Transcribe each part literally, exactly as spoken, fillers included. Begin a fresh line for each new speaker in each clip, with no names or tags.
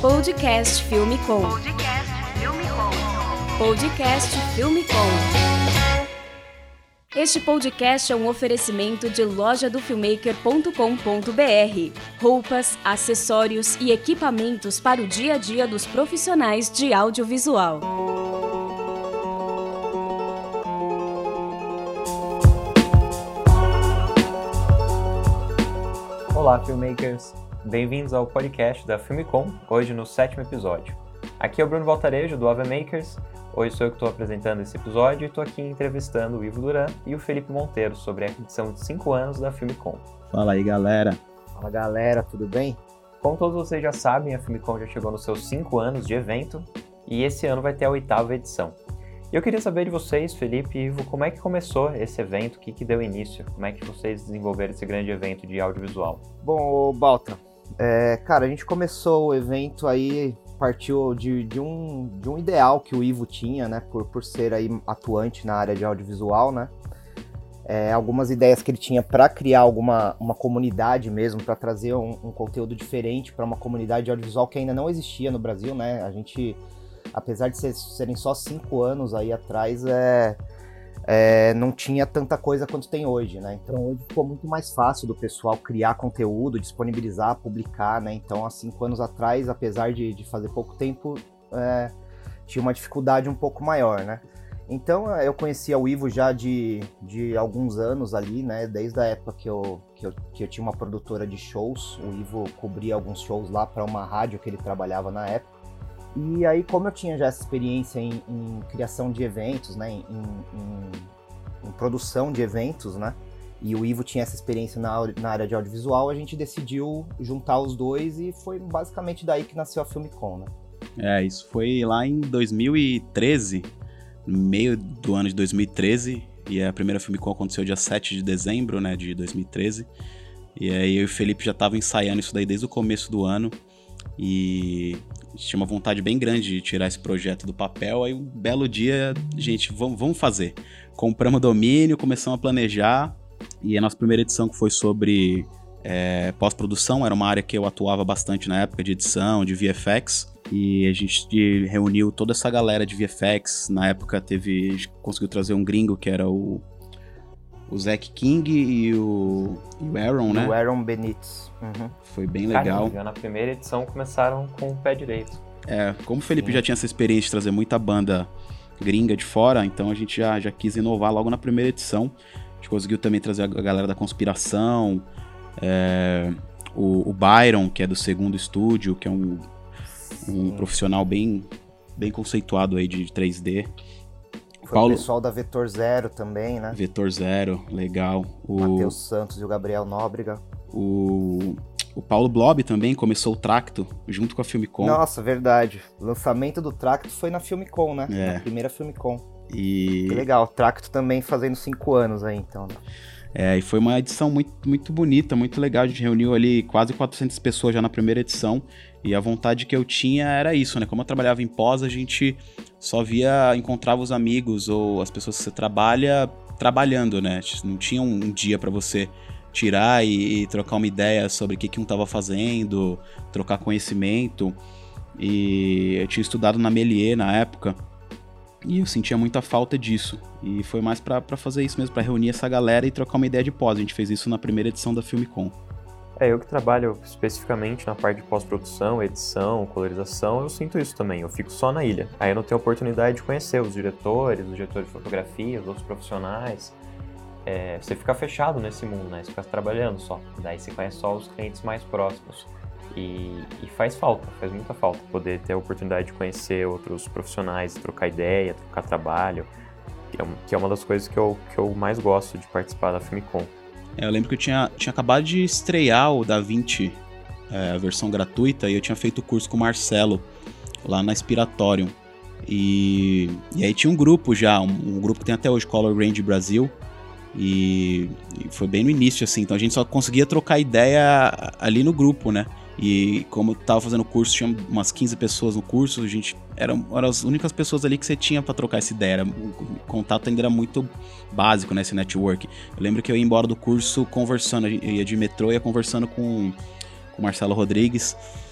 Podcast Filme Com.
Podcast Filme Com.
Podcast Filme Com. Este podcast é um oferecimento de loja do filmmaker ponto com ponto b r. Roupas, acessórios e equipamentos para o dia a dia dos profissionais de audiovisual.
Olá, filmmakers! Bem-vindos ao podcast da Filme Com, hoje no sétimo episódio. Aqui é o Bruno Valtarejo, do Ave Makers. Hoje sou eu que estou apresentando esse episódio e estou aqui entrevistando o Ivo Duran e o Felipe Monteiro sobre a edição de cinco anos da Filme Com.
Fala aí, galera!
Fala, galera, tudo bem?
Como todos vocês já sabem, a Filme Com já chegou nos seus cinco anos de evento e esse ano vai ter a oitava edição. E eu queria saber de vocês, Felipe e Ivo, como é que começou esse evento, o que, que deu início, como é que vocês desenvolveram esse grande evento de audiovisual?
Bom, Balta, é, cara, a gente começou o evento aí, partiu de, de, um, de um ideal que o Ivo tinha, né, por, por ser aí atuante na área de audiovisual, né, é, algumas ideias que ele tinha para criar alguma uma comunidade mesmo, para trazer um, um conteúdo diferente para uma comunidade de audiovisual que ainda não existia no Brasil, né, a gente, apesar de ser, serem só cinco anos aí atrás, é... É, não tinha tanta coisa quanto tem hoje, né? Então hoje ficou muito mais fácil do pessoal criar conteúdo, disponibilizar, publicar, né? Então há cinco anos atrás, apesar de, de fazer pouco tempo, é, tinha uma dificuldade um pouco maior, né? Então eu conhecia o Ivo já de, de alguns anos ali, né? Desde a época que eu, que, eu, que eu tinha uma produtora de shows, o Ivo cobria alguns shows lá para uma rádio que ele trabalhava na época. E aí, como eu tinha já essa experiência em, em criação de eventos, né, em, em, em produção de eventos, né, e o Ivo tinha essa experiência na, na área de audiovisual, a gente decidiu juntar os dois e foi basicamente daí que nasceu a Filme Com, né.
É, isso foi lá em dois mil e treze, no meio do ano de dois mil e treze, e a primeira Filme Com aconteceu dia sete de dezembro, né, de dois mil e treze, e aí eu e o Felipe já estavam ensaiando isso daí desde o começo do ano, e a gente tinha uma vontade bem grande de tirar esse projeto do papel. Aí um belo dia, gente, vamos, vamos fazer. Compramos domínio, começamos a planejar. E a nossa primeira edição, que foi sobre é, pós-produção, era uma área que eu atuava bastante na época, de edição, de V F X. E a gente reuniu toda essa galera de V F X. Na época teve, a gente conseguiu trazer um gringo, que era o, o Zack King e o, e o Aaron, né?
O Aaron Benitez. Uhum.
Foi bem legal.
Caramba, já na primeira edição começaram com o pé direito.
É, como o Felipe
Sim.
já tinha essa experiência de trazer muita banda gringa de fora, então a gente já, já quis inovar logo na primeira edição. A gente conseguiu também trazer a galera da conspiração, é, o, o Byron, que é do Segundo Estúdio, que é um, um profissional bem, bem conceituado aí de três D.
Foi
Paulo...
o pessoal da Vetor Zero também, né?
Vetor Zero, legal. O
Matheus Santos e o Gabriel Nóbrega.
O, o Paulo Blob também começou o Tracto junto com a Filme Com.
Nossa, verdade. O lançamento do Tracto foi na Filme Com, né?
É.
Na primeira Filme Com.
E...
Que legal, o Tracto também fazendo cinco anos aí, então, né?
É, e foi uma edição muito, muito bonita, muito legal. A gente reuniu ali quase quatrocentas pessoas já na primeira edição. E a vontade que eu tinha era isso, né? Como eu trabalhava em pós, a gente só via, encontrava os amigos ou as pessoas que você trabalha trabalhando, né? Não tinha um, um dia pra você tirar e, e trocar uma ideia sobre o que, que um estava fazendo, trocar conhecimento. E eu tinha estudado na Melier na época e eu sentia muita falta disso. E foi mais pra, pra fazer isso mesmo, pra reunir essa galera e trocar uma ideia de pós. A gente fez isso na primeira edição da Filme Com.
É, eu que trabalho especificamente na parte de pós-produção, edição, colorização, eu sinto isso também, eu fico só na ilha. Aí eu não tenho oportunidade de conhecer os diretores, os diretores de fotografia, os outros profissionais. É, você fica fechado nesse mundo, né? Você fica trabalhando só. Daí você conhece só os clientes mais próximos. E, e faz falta, faz muita falta poder ter a oportunidade de conhecer outros profissionais, trocar ideia, trocar trabalho, que é, que é uma das coisas que eu, que eu mais gosto de participar da Filme Com.
É, eu lembro que eu tinha, tinha acabado de estrear o DaVinci, é, a versão gratuita, e eu tinha feito o curso com o Marcelo, lá na Inspiratorium. E, e aí tinha um grupo já, um, um grupo que tem até hoje, Color Range Brasil, e, e foi bem no início, assim, então a gente só conseguia trocar ideia ali no grupo, né? E como eu tava fazendo o curso, tinha umas quinze pessoas no curso, a gente eram, eram as únicas pessoas ali que você tinha pra trocar essa ideia. Era, o contato ainda era muito básico, né, esse network. Eu lembro que eu ia embora do curso conversando, eu ia de metrô, ia conversando com, com o Marcelo Rodrigues.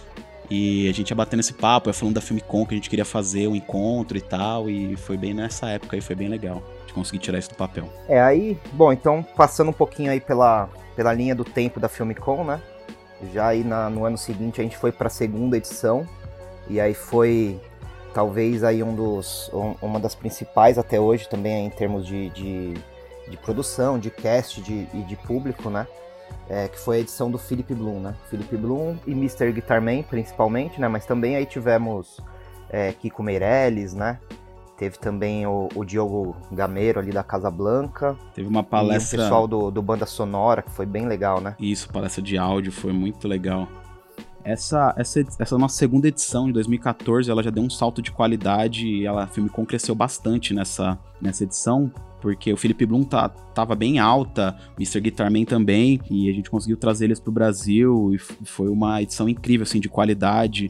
E a gente ia batendo esse papo, ia falando da FilmeCon, que a gente queria fazer um encontro e tal, e foi bem nessa época aí, foi bem legal de conseguir tirar isso do papel.
É, aí, bom, então passando um pouquinho aí pela, pela linha do tempo da FilmeCon, né? Já aí na, no ano seguinte a gente foi para a segunda edição, e aí foi talvez aí um dos, um, uma das principais até hoje também em termos de, de, de produção, de cast de, e de público, né? É, que foi a edição do Philip Bloom, né? Philip Bloom e mister Guitarman, principalmente, né? Mas também aí tivemos é, Kiko Meirelles, né? Teve também o, o Diogo Gameiro ali da Casa Blanca.
Teve uma palestra...
E o pessoal do, do Banda Sonora, que foi bem legal, né?
Isso, palestra de áudio, foi muito legal. Essa, essa, essa nossa segunda edição, de dois mil e catorze, ela já deu um salto de qualidade e ela, a FilmeCon cresceu bastante nessa, nessa edição, porque o Philip Bloom tá, tava bem alta, o mister Guitarman também, e a gente conseguiu trazer eles pro Brasil, e foi uma edição incrível, assim, de qualidade.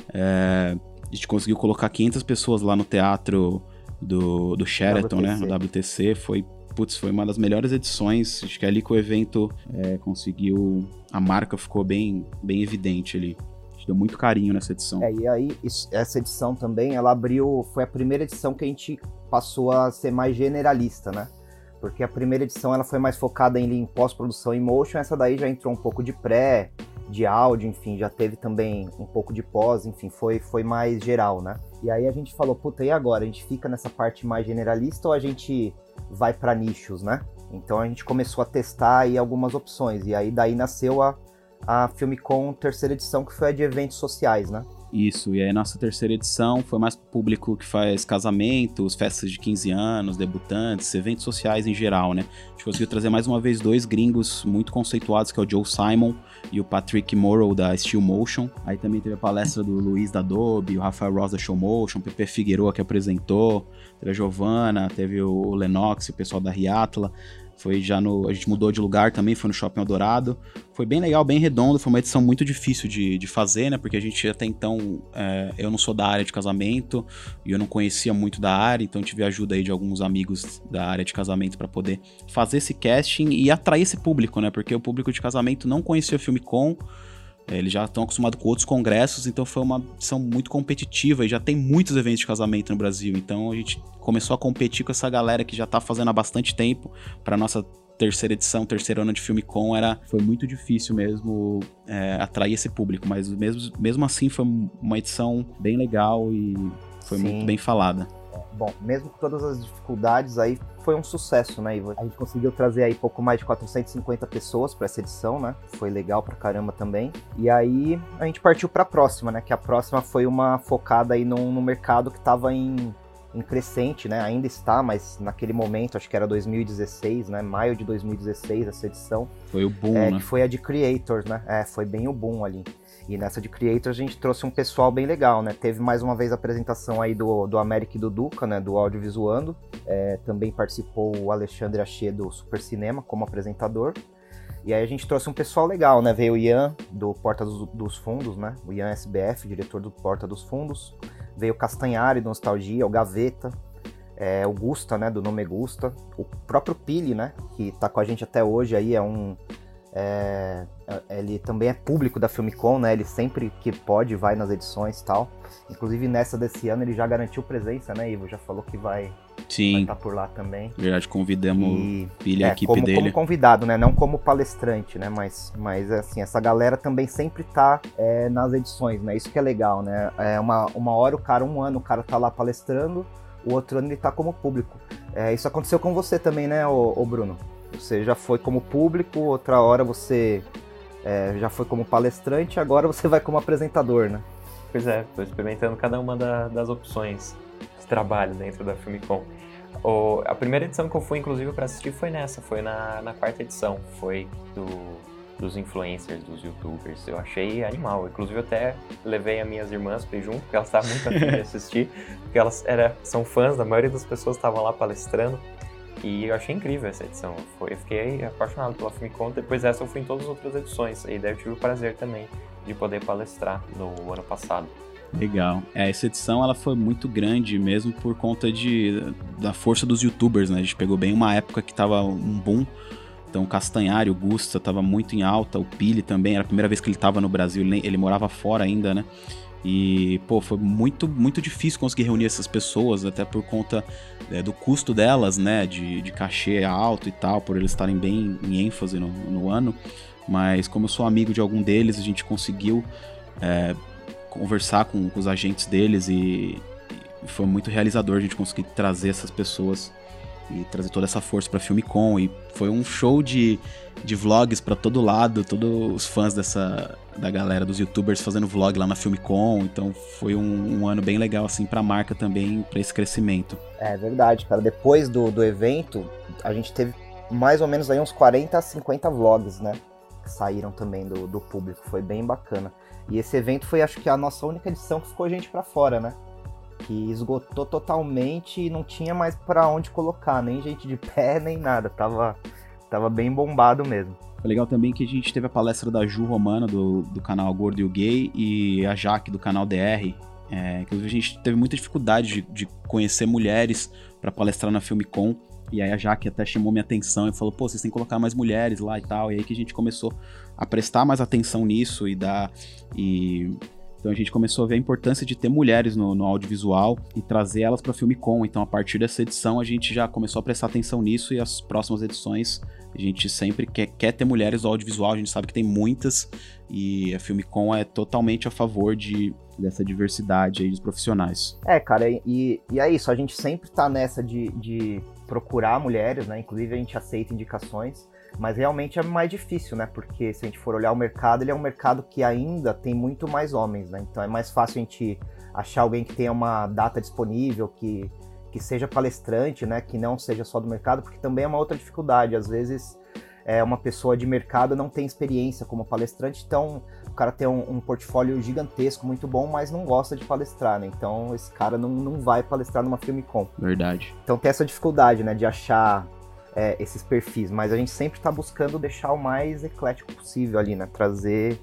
É, a gente conseguiu colocar quinhentas pessoas lá no teatro do, do Sheraton, né, no W T C, foi, putz, foi uma das melhores edições, acho que é ali que o evento é, conseguiu, a marca ficou bem, bem evidente ali. Deu muito carinho nessa edição.
É, e aí, isso, essa edição também, ela abriu, foi a primeira edição que a gente passou a ser mais generalista, né? Porque a primeira edição, ela foi mais focada em, em pós-produção e motion, essa daí já entrou um pouco de pré, de áudio, enfim, já teve também um pouco de pós, enfim, foi, foi mais geral, né? E aí a gente falou, puta, e agora? A gente fica nessa parte mais generalista ou a gente vai pra nichos, né? Então a gente começou a testar aí algumas opções, e aí daí nasceu a a FilmeCon terceira edição, que foi a de eventos sociais, né?
Isso, e aí nossa terceira edição foi mais pro público que faz casamentos, festas de quinze anos, debutantes, eventos sociais em geral, né? A gente conseguiu trazer mais uma vez dois gringos muito conceituados, que é o Joe Simon e o Patrick Morrow da Steel Motion. Aí também teve a palestra do Luiz da Adobe, o Rafael Ross da Show Motion, o Pepe Figueroa que apresentou, teve a Giovana, teve o Lennox, o pessoal da Riatla. Foi já no... A gente mudou de lugar também, foi no Shopping Eldorado. Foi bem legal, bem redondo, foi uma edição muito difícil de, de fazer, né? Porque a gente até então... É, eu não sou da área de casamento e eu não conhecia muito da área, então tive a ajuda aí de alguns amigos da área de casamento para poder fazer esse casting e atrair esse público, né? Porque o público de casamento não conhecia o FilmeCon, eles já estão acostumados com outros congressos, então foi uma edição muito competitiva e já tem muitos eventos de casamento no Brasil, então a gente começou a competir com essa galera que já tá fazendo há bastante tempo. Para nossa terceira edição, terceiro ano de FilmeCon, era, foi muito difícil mesmo é, atrair esse público, mas mesmo, mesmo assim foi uma edição bem legal e foi Sim. muito bem falada.
Bom, mesmo com todas as dificuldades, aí foi um sucesso, né, Ivo? A gente conseguiu trazer aí pouco mais de quatrocentas e cinquenta pessoas para essa edição, né? Foi legal pra caramba também. E aí a gente partiu pra próxima, né? Que a próxima foi uma focada aí no, no mercado que tava em, em crescente, né? Ainda está, mas naquele momento, acho que era dois mil e dezesseis, né? Maio de dois mil e dezesseis, essa edição.
Foi o boom,
é,
né?
Que foi a de Creators, né? É, foi bem o boom ali. E nessa de Creators a gente trouxe um pessoal bem legal, né? Teve mais uma vez a apresentação aí do, do Américo e do Duca, né? Do Audiovisuando. É, também participou o Alexandre Achê do Super Cinema como apresentador. E aí a gente trouxe um pessoal legal, né? Veio o Ian do Porta dos, dos Fundos, né? O Ian S B F, diretor do Porta dos Fundos. Veio o Castanhari do Nostalgia, o Gaveta. É, o Gusta, né? Do Nome Gusta. O próprio Pili, né? Que tá com a gente até hoje aí, é um... É, ele também é público da FilmeCon, né? Ele sempre que pode vai nas edições e tal. Inclusive nessa desse ano ele já garantiu presença, né, Ivo? Já falou que vai estar tá por lá também.
Verdade, convidamos e, ele,
é,
a equipe
como,
dele.
Como convidado, né? Não como palestrante, né? Mas, mas assim, essa galera também sempre tá é, nas edições, né? Isso que é legal, né? É uma, uma hora o cara, um ano o cara tá lá palestrando, o outro ano ele tá como público. É, isso aconteceu com você também, né, ô, ô Bruno? Você já foi como público, outra hora você é, já foi como palestrante, agora você vai como apresentador, né?
Pois é, estou experimentando cada uma da, das opções de trabalho dentro da FilmeCon. O, a primeira edição que eu fui, inclusive, para assistir foi nessa, foi na, na quarta edição, foi do, dos influencers, dos youtubers. Eu achei animal, inclusive eu até levei as minhas irmãs para ir junto, porque elas estavam muito afim de assistir, porque elas era, são fãs, a maioria das pessoas estavam lá palestrando. E eu achei incrível essa edição, foi, eu fiquei apaixonado pela FilmeCon, depois dessa eu fui em todas as outras edições, e daí eu tive o prazer também de poder palestrar no ano passado.
Legal, é, essa edição ela foi muito grande mesmo por conta de, da força dos youtubers, né, a gente pegou bem uma época que tava um boom, Então o Castanhari, o Gusta, tava muito em alta, o Pili também, era a primeira vez que ele tava no Brasil, ele, ele morava fora ainda, né? E, pô, foi muito, muito difícil conseguir reunir essas pessoas, até por conta é, do custo delas, né, de, de cachê alto e tal, por eles estarem bem em ênfase no, no ano. Mas como eu sou amigo de algum deles, a gente conseguiu é, conversar com, com os agentes deles e, e foi muito realizador a gente conseguir trazer essas pessoas e trazer toda essa força pra FilmeCon. E foi um show de, de vlogs pra todo lado, todos os fãs dessa, da galera, dos youtubers fazendo vlog lá na FilmeCon. Então foi um, um ano bem legal assim pra marca também, pra esse crescimento.
É verdade, cara. Depois do, do evento, a gente teve mais ou menos aí uns quarenta a cinquenta vlogs, né? Que saíram também do, do público. Foi bem bacana. E esse evento foi, acho que, a nossa única edição que ficou gente pra fora, né? Que esgotou totalmente e não tinha mais pra onde colocar, nem gente de pé, nem nada. Tava, tava bem bombado mesmo.
Foi legal também que a gente teve a palestra da Ju Romana, do, do canal Gordo e o Gay, e a Jaque, do canal D R. É, inclusive a gente teve muita dificuldade de, de conhecer mulheres pra palestrar na FilmeCon. E aí a Jaque até chamou minha atenção e falou, pô, vocês têm que colocar mais mulheres lá e tal. E aí que a gente começou a prestar mais atenção nisso e dar... E... Então a gente começou a ver a importância de ter mulheres no, no audiovisual e trazer elas para a FilmeCon. Então a partir dessa edição a gente já começou a prestar atenção nisso e as próximas edições a gente sempre quer, quer ter mulheres no audiovisual, a gente sabe que tem muitas e a FilmeCon é totalmente a favor de, dessa diversidade aí dos profissionais.
É, cara, e, e é isso, a gente sempre tá nessa de, de procurar mulheres, né? Inclusive a gente aceita indicações. Mas realmente é mais difícil, né? Porque se a gente for olhar o mercado, ele é um mercado que ainda tem muito mais homens, né? Então é mais fácil a gente achar alguém que tenha uma data disponível, que, que seja palestrante, né? Que não seja só do mercado, porque também é uma outra dificuldade. Às vezes é, uma pessoa de mercado não tem experiência como palestrante, então o cara tem um, um portfólio gigantesco, muito bom, mas não gosta de palestrar, né? Então esse cara não, não vai palestrar numa FilmeCon.
Verdade.
Então tem essa dificuldade, né? De achar... É, esses perfis, mas a gente sempre está buscando deixar o mais eclético possível ali, né? Trazer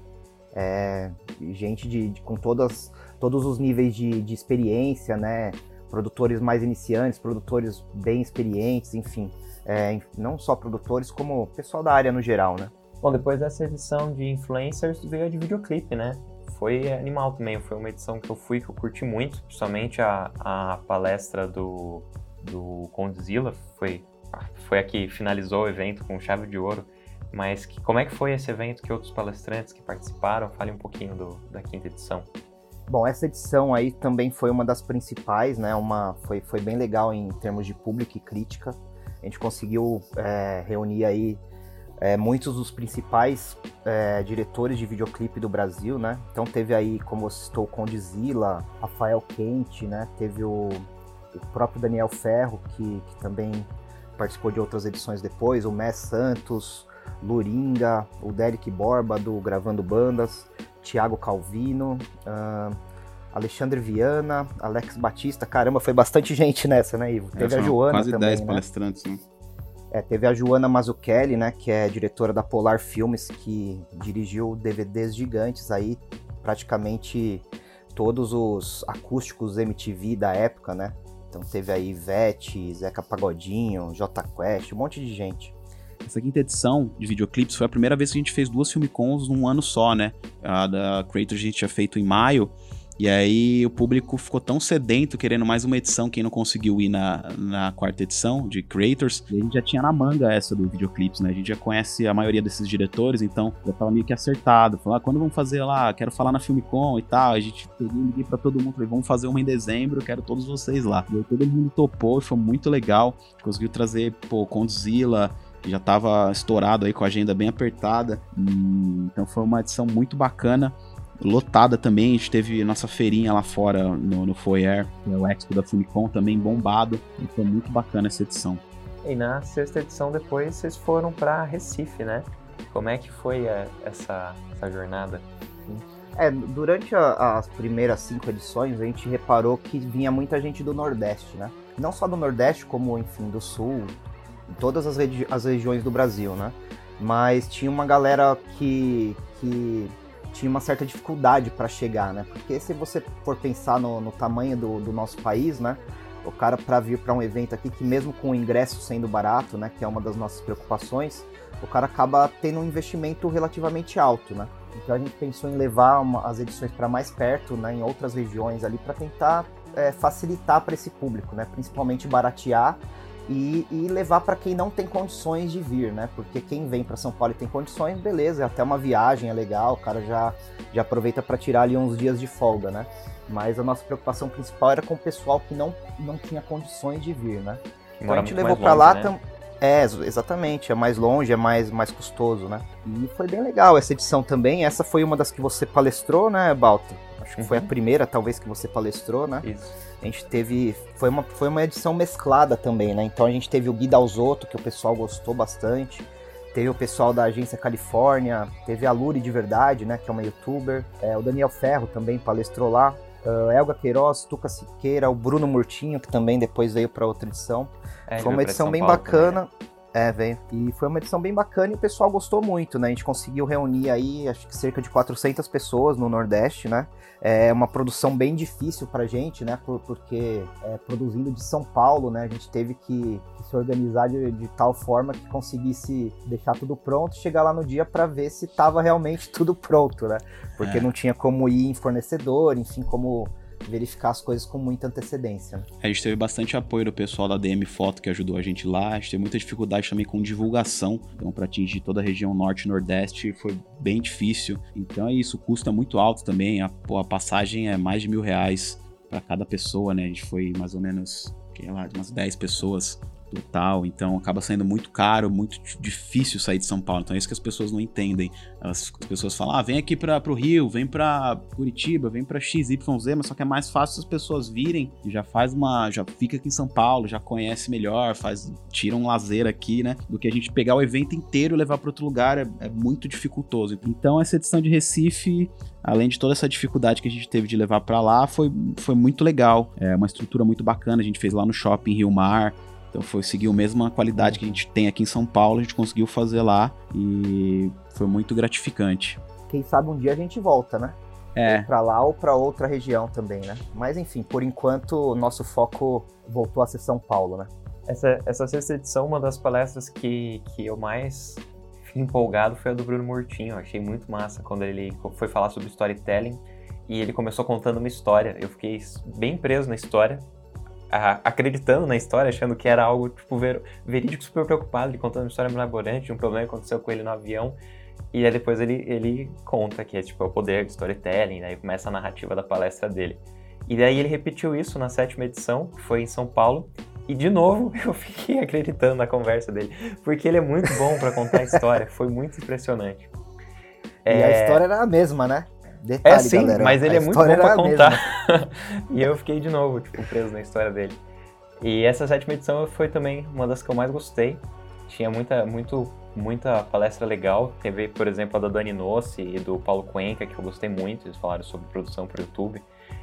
é, gente de, de, com todas, todos os níveis de, de experiência, né? Produtores mais iniciantes, produtores bem experientes, enfim. É, não só produtores, como pessoal da área no geral, né?
Bom, depois dessa edição de influencers, veio a de videoclipe, né? Foi animal também, foi uma edição que eu fui, que eu curti muito, principalmente a, a palestra do, do Condzilla, foi... Foi a que finalizou o evento com chave de ouro, mas que, como é que foi esse evento, que outros palestrantes que participaram? Fale um pouquinho do, da quinta edição.
Bom, essa edição aí também foi uma das principais, né? Uma, foi, foi bem legal em termos de público e crítica. A gente conseguiu é, reunir aí é, muitos dos principais é, diretores de videoclipe do Brasil, né? Então teve aí, como você citou, o Condzilla, Rafael Quente, né? Teve o, o próprio Daniel Ferro, que, que também... participou de outras edições depois, o Mess Santos, Luringa, o Derek Borba do Gravando Bandas, Thiago Calvino, uh, Alexandre Viana, Alex Batista, caramba, foi bastante gente nessa, né, Ivo?
É,
teve a Joana
quase
também,
dez
né?
palestrantes, né?
É, teve a Joana Mazzucchelli, né, que é diretora da Polar Filmes, que dirigiu D V Ds gigantes aí, praticamente todos os acústicos M T V da época, né? Então teve aí Ivete, Zeca Pagodinho, Jota Quest, um monte de gente.
Essa quinta edição de videoclipes foi a primeira vez que a gente fez duas FilmeCons num ano só, né? A da Creator a gente tinha feito em maio, e aí o público ficou tão sedento, querendo mais uma edição, quem não conseguiu ir na, na quarta edição de Creators. E a gente já tinha na manga essa do videoclipes, né? A gente já conhece a maioria desses diretores, então já tava meio que acertado. Falou, ah, quando vamos fazer lá? Quero falar na FilmeCon e tal. A gente peguei, liguei pra todo mundo, falei, vamos fazer uma em dezembro, quero todos vocês lá. E aí todo mundo topou, foi muito legal. A gente conseguiu trazer, pô, Condzilla, que já tava estourado aí com a agenda bem apertada. E, então foi uma edição muito bacana. Lotada também, a gente teve nossa feirinha lá fora no, no Foyer, o Expo da FilmeCon também bombado, e foi muito bacana essa edição.
E na sexta edição depois vocês foram para Recife, né? Como é que foi a, essa, essa jornada?
É, durante a, as primeiras cinco edições a gente reparou que vinha muita gente do Nordeste, né? Não só do Nordeste, como, enfim, do Sul, em todas as, regi- as regiões do Brasil, né? Mas tinha uma galera que... que tinha uma certa dificuldade para chegar, né? Porque se você for pensar no, no tamanho do, do nosso país, né? O cara, para vir para um evento aqui, que mesmo com o ingresso sendo barato, né, que é uma das nossas preocupações, o cara acaba tendo um investimento relativamente alto, né? Então a gente pensou em levar uma, as edições para mais perto, né, em outras regiões ali, para tentar é, facilitar para esse público, né? Principalmente baratear e, e levar para quem não tem condições de vir, né? Porque quem vem para São Paulo e tem condições, beleza, até uma viagem é legal, o cara já, já aproveita para tirar ali uns dias de folga, né? Mas a nossa preocupação principal era com o pessoal que não, não tinha condições de vir, né? Então a gente levou para lá... Né? Tam... É, exatamente, é mais longe, é mais, mais custoso, né? E foi bem legal essa edição também. Essa foi uma das que você palestrou, né, Balta? Acho que uhum. foi a primeira, talvez, que você palestrou, né? Isso. A gente teve... Foi uma, foi uma edição mesclada também, né? Então a gente teve o Gui Dalzotto, que o pessoal gostou bastante. Teve o pessoal da Agência Califórnia. Teve a Luri de Verdade, né? Que é uma youtuber. É, o Daniel Ferro também palestrou lá. Uh, Elga Queiroz, Tuca Siqueira, o Bruno Murtinho, que também depois veio para outra edição. É, foi uma edição bem bacana. Também. É, veio. E foi uma edição bem bacana e o pessoal gostou muito, né? A gente conseguiu reunir aí, acho que cerca de quatrocentas pessoas no Nordeste, né? É uma produção bem difícil pra gente, né? Por, porque é, produzindo de São Paulo, né? A gente teve que, que se organizar de, de tal forma que conseguisse deixar tudo pronto e chegar lá no dia pra ver se tava realmente tudo pronto, né? Porque é. não tinha como ir em fornecedor, enfim, como... verificar as coisas com muita antecedência.
A gente teve bastante apoio do pessoal da D M Foto que ajudou a gente lá, a gente teve muita dificuldade também com divulgação, então para atingir toda a região norte e nordeste foi bem difícil, então é isso, o custo é muito alto também, a, a passagem é mais de mil reais para cada pessoa, né, a gente foi mais ou menos, sei lá, umas dez pessoas total, então acaba saindo muito caro, muito difícil sair de São Paulo, então é isso que as pessoas não entendem, as, as pessoas falam, ah, vem aqui para o Rio, vem para Curitiba, vem para X Y Z, mas só que é mais fácil as pessoas virem e já faz uma, já fica aqui em São Paulo, já conhece melhor, faz, tira um lazer aqui, né, do que a gente pegar o evento inteiro e levar para outro lugar, é, é muito dificultoso. Então essa edição de Recife, além de toda essa dificuldade que a gente teve de levar para lá, foi, foi muito legal, é uma estrutura muito bacana, a gente fez lá no shopping Rio Mar. Então foi seguir a mesma qualidade que a gente tem aqui em São Paulo, a gente conseguiu fazer lá e foi muito gratificante.
Quem sabe um dia a gente volta, né?
É.
Pra lá ou pra outra região também, né? Mas enfim, por enquanto o nosso foco voltou a ser São Paulo, né?
Essa, essa sexta edição, uma das palestras que, que eu mais fiquei empolgado foi a do Bruno Murtinho. Eu achei muito massa quando ele foi falar sobre storytelling e ele começou contando uma história. Eu fiquei bem preso na história, acreditando na história, achando que era algo tipo ver, verídico, super preocupado, ele contando uma história mirabolante de um problema que aconteceu com ele no avião, e aí depois ele, ele conta que é tipo é o poder do storytelling, daí começa a narrativa da palestra dele. E daí ele repetiu isso na sétima edição, que foi em São Paulo, e de novo eu fiquei acreditando na conversa dele, porque ele é muito bom para contar a história, foi muito impressionante.
E é... a história era a mesma, né? Detalhe,
é sim,
galera,
mas ele é muito bom pra contar. E eu fiquei de novo, tipo, preso na história dele. E essa sétima edição foi também uma das que eu mais gostei. Tinha muita, muito, muita palestra legal. Teve, por exemplo, a da Dani Nossi e do Paulo Cuenca, que eu gostei muito. Eles falaram sobre produção para o YouTube.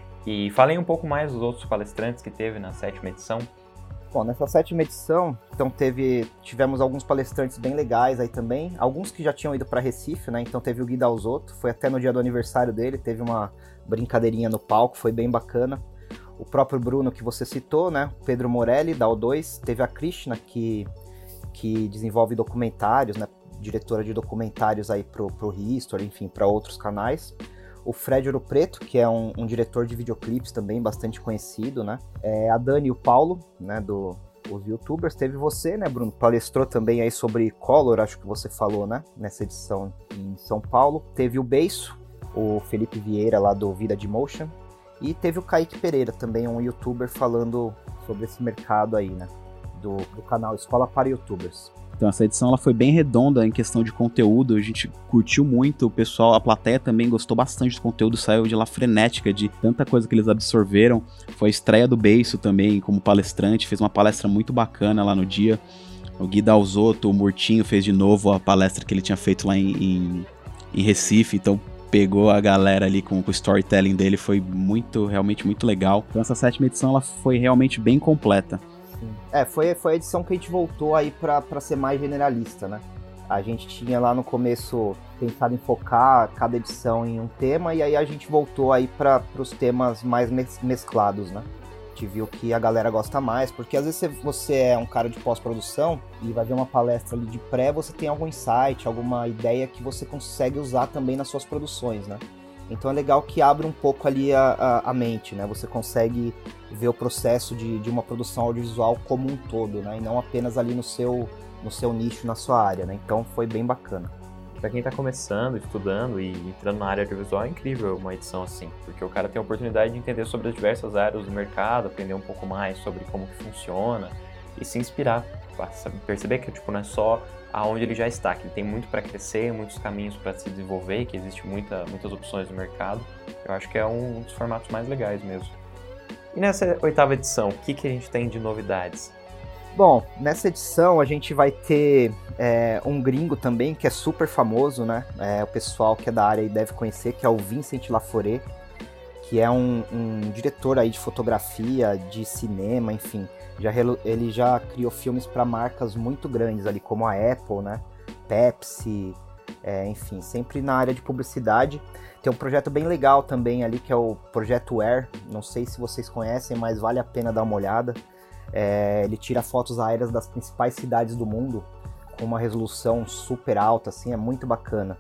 E falei um pouco mais dos outros palestrantes que teve na sétima edição.
Bom, nessa sétima edição, então teve, tivemos alguns palestrantes bem legais aí também, alguns que já tinham ido para Recife, né, então teve o Gui Dalzotto, foi até no dia do aniversário dele, teve uma brincadeirinha no palco, foi bem bacana. O próprio Bruno que você citou, né, Pedro Morelli, da O dois, teve a Krishna, que, que desenvolve documentários, né, diretora de documentários aí pro, pro History, enfim, para outros canais. O Fred Ouro Preto, que é um, um diretor de videoclipes também bastante conhecido, né? É, a Dani e o Paulo, né, do, os youtubers. Teve você, né, Bruno? Palestrou também aí sobre Color, acho que você falou, né? Nessa edição em São Paulo. Teve o Beiço, o Felipe Vieira lá do Vida de Motion. E teve o Kaique Pereira, também um youtuber, falando sobre esse mercado aí, né? Do, do canal Escola para Youtubers.
Então essa edição ela foi bem redonda em questão de conteúdo, a gente curtiu muito, o pessoal, a plateia também gostou bastante do conteúdo, saiu de lá frenética de tanta coisa que eles absorveram. Foi a estreia do Beiço também como palestrante, fez uma palestra muito bacana lá no dia. O Gui Dalzotto, o Murtinho fez de novo a palestra que ele tinha feito lá em, em, em Recife, então pegou a galera ali com, com o storytelling dele, foi muito, realmente muito legal. Então essa sétima edição ela foi realmente bem completa.
É, foi, foi a edição que a gente voltou aí pra, pra ser mais generalista, né? A gente tinha lá no começo pensado em focar cada edição em um tema, e aí a gente voltou aí para os temas mais mes- mesclados, né? gente viu que a galera gosta mais, porque às vezes você é um cara de pós-produção e vai ver uma palestra ali de pré, você tem algum insight, alguma ideia que você consegue usar também nas suas produções, né? Então é legal que abre um pouco ali a, a, a mente, né? Você consegue ver o processo de, de uma produção audiovisual como um todo, né? E não apenas ali no seu, no seu nicho, na sua área, né? Então foi bem bacana.
Pra quem tá começando, estudando e entrando na área audiovisual, é incrível uma edição assim, porque o cara tem a oportunidade de entender sobre as diversas áreas do mercado, aprender um pouco mais sobre como que funciona e se inspirar, perceber que tipo, não é só aonde ele já está, que ele tem muito para crescer, muitos caminhos para se desenvolver, que existe muita, muitas opções no mercado. Eu acho que é um dos formatos mais legais mesmo. E nessa oitava edição, o que, que a gente tem de novidades?
Bom, nessa edição a gente vai ter é, um gringo também, que é super famoso, né? É, o pessoal que é da área aí deve conhecer, que é o Vincent Laforet, que é um, um diretor aí de fotografia, de cinema, enfim. Já, ele já criou filmes para marcas muito grandes ali, como a Apple, né? Pepsi, é, enfim, sempre na área de publicidade. Tem um projeto bem legal também ali, que é o Projeto Air. Não sei se vocês conhecem, mas vale a pena dar uma olhada. É, ele tira fotos aéreas das principais cidades do mundo com uma resolução super alta, assim, é muito bacana.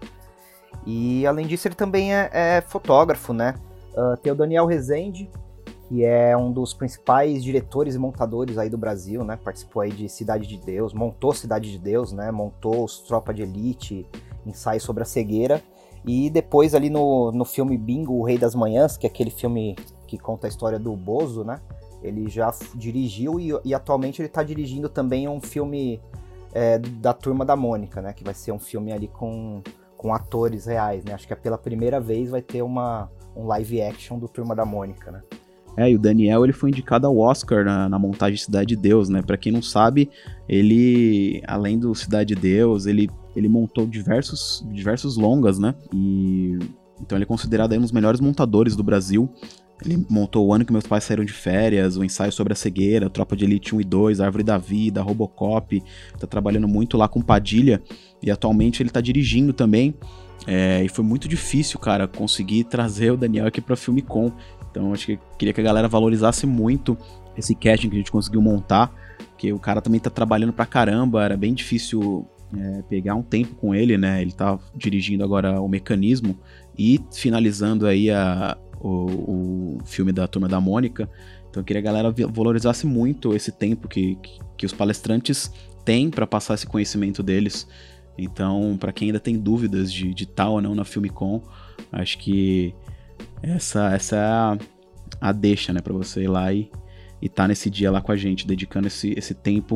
E além disso ele também é, é fotógrafo, né? Uh, tem o Daniel Rezende, que é um dos principais diretores e montadores aí do Brasil, né? Participou aí de Cidade de Deus, montou Cidade de Deus, né? Montou os Tropa de Elite, Ensaio sobre a Cegueira. E depois ali no, no filme Bingo, O Rei das Manhãs, que é aquele filme que conta a história do Bozo, né? Ele já dirigiu e, e atualmente ele está dirigindo também um filme é, da Turma da Mônica, né? Que vai ser um filme ali com, com atores reais, né? Acho que é pela primeira vez vai ter uma, um live action do Turma da Mônica, né?
É, e o Daniel, ele foi indicado ao Oscar na, na montagem Cidade de Deus, né? Pra quem não sabe, ele, além do Cidade de Deus, ele, ele montou diversos, diversos longas, né? E então ele é considerado aí um dos melhores montadores do Brasil. Ele montou O Ano que Meus Pais Saíram de Férias, O Ensaio sobre a Cegueira, Tropa de Elite um e dois, Árvore da Vida, Robocop. Tá trabalhando muito lá com Padilha e atualmente ele tá dirigindo também. É, e foi muito difícil, cara, conseguir trazer o Daniel aqui pra Filmicom. Então acho que queria que a galera valorizasse muito esse casting que a gente conseguiu montar, porque o cara também tá trabalhando pra caramba, era bem difícil é, pegar um tempo com ele, né? Ele tá dirigindo agora o Mecanismo e finalizando aí a... O, o filme da Turma da Mônica. Então eu queria que a galera valorizasse muito esse tempo que, que, que os palestrantes têm para passar esse conhecimento deles. Então, para quem ainda tem dúvidas de estar tá ou não na Filmicom, acho que essa, essa é a, a deixa, né, para você ir lá e estar tá nesse dia lá com a gente, dedicando esse, esse tempo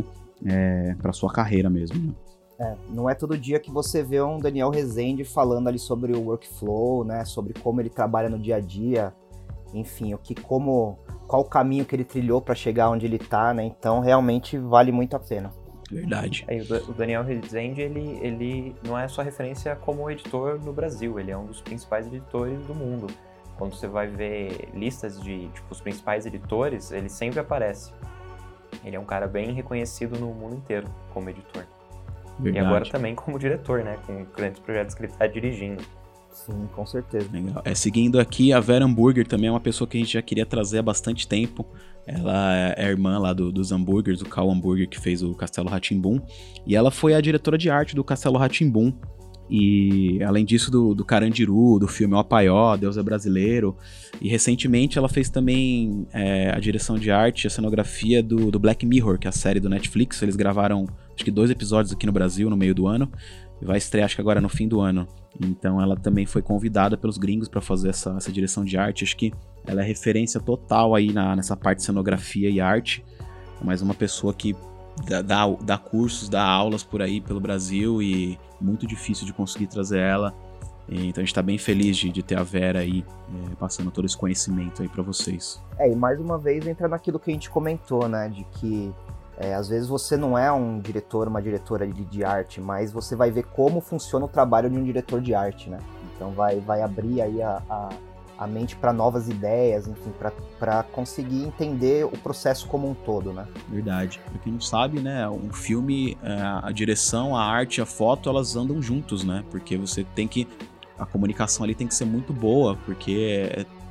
é, para sua carreira mesmo, né?
É, não é todo dia que você vê um Daniel Rezende falando ali sobre o workflow, né, sobre como ele trabalha no dia a dia, enfim, o que, como, qual o caminho que ele trilhou para chegar onde ele tá, né, então realmente vale muito a pena.
Verdade.
É, o Daniel Rezende, ele, ele não é só referência como editor no Brasil, ele é um dos principais editores do mundo. Quando você vai ver listas de, tipo, os principais editores, ele sempre aparece. Ele é um cara bem reconhecido no mundo inteiro como editor. Verdade. E agora também como diretor, né? Com grandes projetos que ele está dirigindo.
Sim, com certeza.
Legal. É, seguindo aqui, a Vera Hambúrguer também é uma pessoa que a gente já queria trazer há bastante tempo. Ela é a irmã lá do, dos hambúrgueres, do Cal Hambúrguer, que fez o Castelo Rá-Tim-Bum. E ela foi a diretora de arte do Castelo Rá-Tim-Bum. E além disso, do, do Carandiru, do filme O Apaió, Deus é Brasileiro. E recentemente ela fez também é, a direção de arte e a cenografia do, do Black Mirror, que é a série do Netflix. Eles gravaram acho que dois episódios aqui no Brasil no meio do ano. E vai estrear acho que agora no fim do ano. Então ela também foi convidada pelos gringos para fazer essa, essa direção de arte. Acho que ela é referência total aí na, nessa parte de cenografia e arte. É mais uma pessoa que dá, dá, dá cursos, dá aulas por aí pelo Brasil e muito difícil de conseguir trazer ela. E, então a gente tá bem feliz de, de ter a Vera aí é, passando todo esse conhecimento aí para vocês.
É, e mais uma vez entra naquilo que a gente comentou, né, de que É, às vezes você não é um diretor, uma diretora de, de arte, mas você vai ver como funciona o trabalho de um diretor de arte, né? Então vai, vai abrir aí a, a, a mente para novas ideias, enfim, para conseguir entender o processo como um todo, né?
Verdade. Pra quem não sabe, né, um filme, a direção, a arte, a foto, elas andam juntos, né? Porque você tem que... A comunicação ali tem que ser muito boa, porque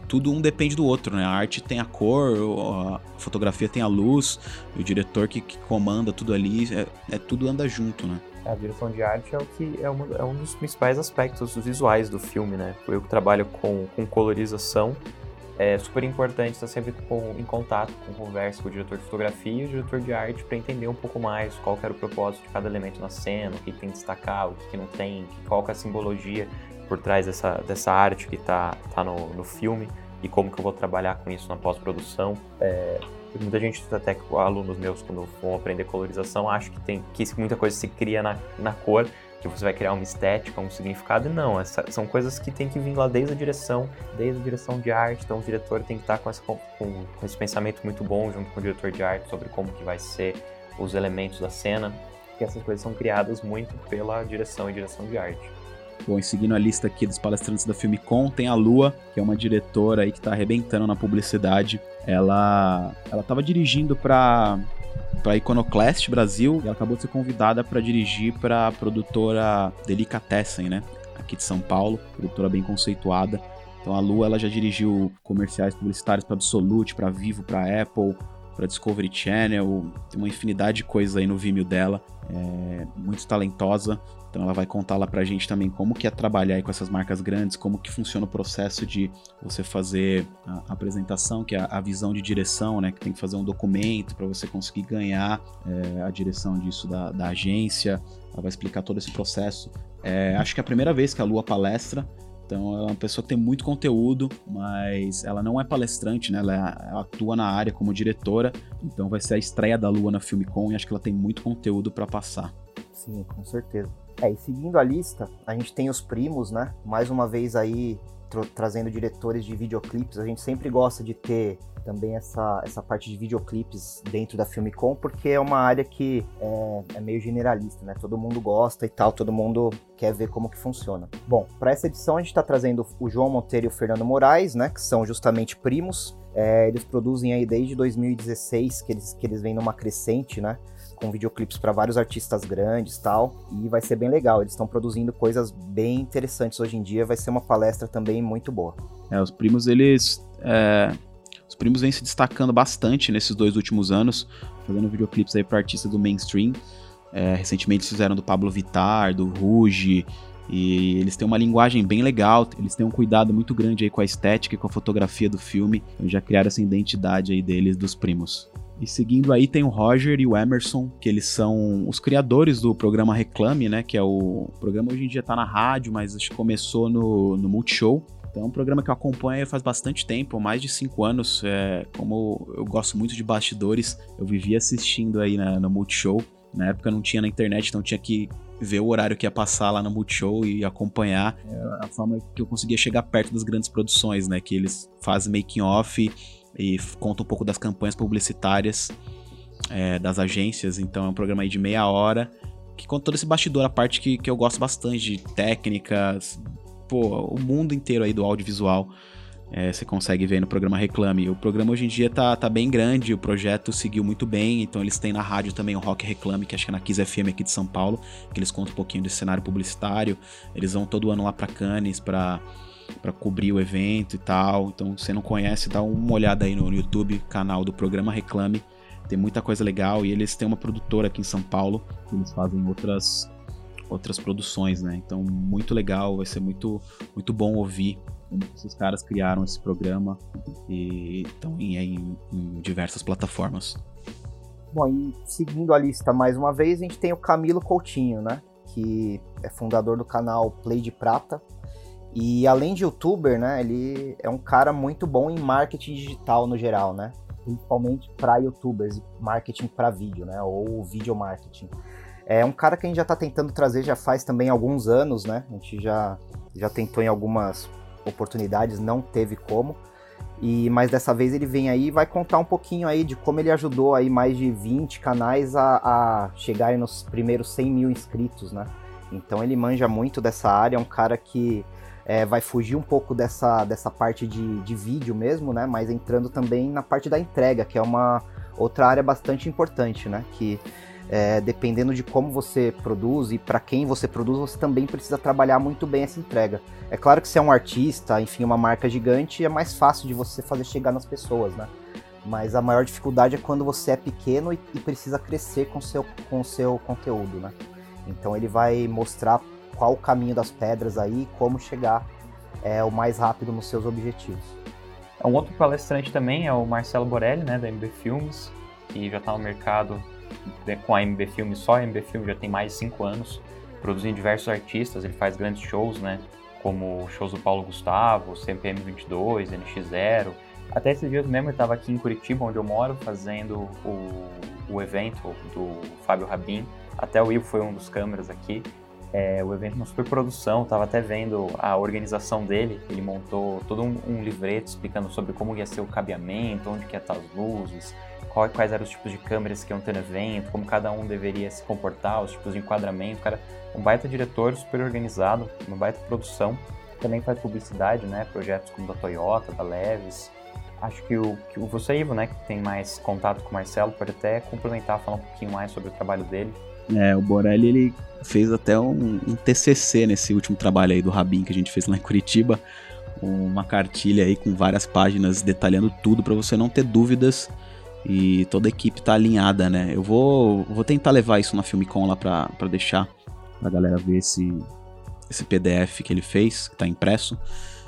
tudo um depende do outro, né? A arte tem a cor, a fotografia tem a luz, e o diretor que, que comanda tudo ali, é, é tudo anda junto, né?
A direção de arte é o que é, uma, é um dos principais aspectos visuais do filme, né? Eu que trabalho com, com colorização, é super importante estar sempre com, em contato, com conversa com o diretor de fotografia e o diretor de arte para entender um pouco mais qual que era o propósito de cada elemento na cena, o que tem que destacar, o que não tem, qual que é a simbologia por trás dessa, dessa arte que está tá no, no filme e como que eu vou trabalhar com isso na pós-produção. É, muita gente, até alunos meus, quando vão aprender colorização, acham que, tem, que muita coisa se cria na, na cor, que você vai criar uma estética, um significado, e não, essa, são coisas que tem que vir lá desde a direção, desde a direção de arte, então o diretor tem que estar com, essa, com, com esse pensamento muito bom junto com o diretor de arte sobre como que vai ser os elementos da cena, que essas coisas são criadas muito pela direção e direção de arte.
Bom, e seguindo a lista aqui dos palestrantes da Filmicon, tem a Lua, que é uma diretora aí que tá arrebentando na publicidade. Ela ela tava dirigindo para para Iconoclast Brasil e ela acabou de ser convidada para dirigir para a produtora Delicatessen, né? Aqui de São Paulo, produtora bem conceituada. Então a Lua ela já dirigiu comerciais publicitários para Absolute, para Vivo, para Apple, para Discovery Channel, tem uma infinidade de coisas aí no Vimeo dela, é muito talentosa. Então ela vai contar lá pra gente também como que é trabalhar aí com essas marcas grandes, como que funciona o processo de você fazer a apresentação, que é a visão de direção, né? Que tem que fazer um documento para você conseguir ganhar é, a direção disso da, da agência. Ela vai explicar todo esse processo. É, acho que é a primeira vez que a Lua palestra, então ela é uma pessoa que tem muito conteúdo, mas ela não é palestrante, né? Ela, é, ela atua na área como diretora, então vai ser a estreia da Lua na Filmicon e acho que ela tem muito conteúdo para passar.
Sim, com certeza. É, e seguindo a lista, a gente tem os primos, né? Mais uma vez aí, tra- trazendo diretores de videoclipes. A gente sempre gosta de ter também essa, essa parte de videoclipes dentro da Filmicon, porque é uma área que é, é meio generalista, né? Todo mundo gosta e tal, todo mundo quer ver como que funciona. Bom, para essa edição a gente está trazendo o João Monteiro e o Fernando Moraes, né? Que são justamente primos. É, eles produzem aí desde dois mil e dezesseis, que eles, que eles vêm numa crescente, né? Com videoclipes para vários artistas grandes e tal, e vai ser bem legal. Eles estão produzindo coisas bem interessantes hoje em dia, vai ser uma palestra também muito boa.
É, os primos, eles... É... Os primos vêm se destacando bastante nesses dois últimos anos, fazendo videoclipes aí para artistas do mainstream. É, recentemente eles fizeram do Pablo Vittar, do Ruge, e eles têm uma linguagem bem legal, eles têm um cuidado muito grande aí com a estética e com a fotografia do filme, então já criaram essa identidade aí deles, dos primos. E seguindo aí tem o Roger e o Emerson, que eles são os criadores do programa Reclame, né? Que é o, o programa hoje em dia tá na rádio, mas acho que começou no, no Multishow. Então é um programa que eu acompanho faz bastante tempo, mais de cinco anos. É, como eu gosto muito de bastidores, eu vivia assistindo aí na, no Multishow. Na época não tinha na internet, então tinha que ver o horário que ia passar lá no Multishow e acompanhar. É a forma que eu conseguia chegar perto das grandes produções, né? Que eles fazem making off e conta um pouco das campanhas publicitárias é, das agências. Então é um programa aí de meia hora que conta todo esse bastidor, a parte que, que eu gosto bastante de técnicas, pô, o mundo inteiro aí do audiovisual é, você consegue ver no programa Reclame. O programa hoje em dia tá, tá bem grande, o projeto seguiu muito bem, então eles têm na rádio também o Rock Reclame, que acho que é na Kiss F M aqui de São Paulo, que eles contam um pouquinho desse cenário publicitário. Eles vão todo ano lá pra Cannes pra para cobrir o evento e tal. Então, se você não conhece, dá uma olhada aí no YouTube, canal do programa Reclame. Tem muita coisa legal e eles têm uma produtora aqui em São Paulo, que eles fazem outras, outras produções, né? Então, muito legal, vai ser muito, muito bom ouvir como esses caras criaram esse programa e estão em, em, em diversas plataformas.
Bom, e seguindo a lista mais uma vez, a gente tem o Camilo Coutinho, né? Que é fundador do canal Play de Prata. E além de youtuber, né, ele é um cara muito bom em marketing digital no geral, né? Principalmente para youtubers, marketing para vídeo, né? Ou video marketing. É um cara que a gente já está tentando trazer já faz também alguns anos, né? A gente já, já tentou em algumas oportunidades, não teve como. E, mas dessa vez ele vem aí e vai contar um pouquinho aí de como ele ajudou aí mais de vinte canais a, a chegarem nos primeiros cem mil inscritos, né? Então ele manja muito dessa área, é um cara que É, vai fugir um pouco dessa, dessa parte de, de vídeo mesmo, né? Mas entrando também na parte da entrega, que é uma outra área bastante importante, né? Que é, dependendo de como você produz e para quem você produz, você também precisa trabalhar muito bem essa entrega. É claro que se é um artista, enfim, uma marca gigante, é mais fácil de você fazer chegar nas pessoas, né? Mas a maior dificuldade é quando você é pequeno e, e precisa crescer com seu, com o seu conteúdo, né? Então ele vai mostrar qual o caminho das pedras aí e como chegar é, o mais rápido nos seus objetivos.
Um outro palestrante também é o Marcelo Borelli, né, da M B Filmes, que já está no mercado com a M B Filmes, só a M B Filmes já tem mais de cinco anos, produzindo diversos artistas. Ele faz grandes shows, né, como shows do Paulo Gustavo, C P M vinte e dois, N X zero. Até esses dias mesmo eu estava aqui em Curitiba, onde eu moro, fazendo o, o evento do Fábio Rabin. Até o Ivo foi um dos câmeras aqui. É, o evento uma superprodução, estava até vendo a organização dele. Ele montou todo um, um livreto explicando sobre como ia ser o cabeamento, onde que ia estar as luzes, qual, quais eram os tipos de câmeras que iam ter no evento, como cada um deveria se comportar, os tipos de enquadramento. Cara, um baita diretor, super organizado, uma baita produção. Também faz publicidade, né? Projetos como da Toyota, da Levis. Acho que o, que o você, Ivo, né, que tem mais contato com o Marcelo, pode até complementar, falar um pouquinho mais sobre o trabalho dele.
É, o Borelli, ele fez até um, um T C C nesse último trabalho aí do Rabin que a gente fez lá em Curitiba, uma cartilha aí com várias páginas detalhando tudo para você não ter dúvidas e toda a equipe tá alinhada, né? Eu vou, vou tentar levar isso na Filmicon lá pra, pra deixar pra galera ver esse, esse P D F que ele fez, que tá impresso,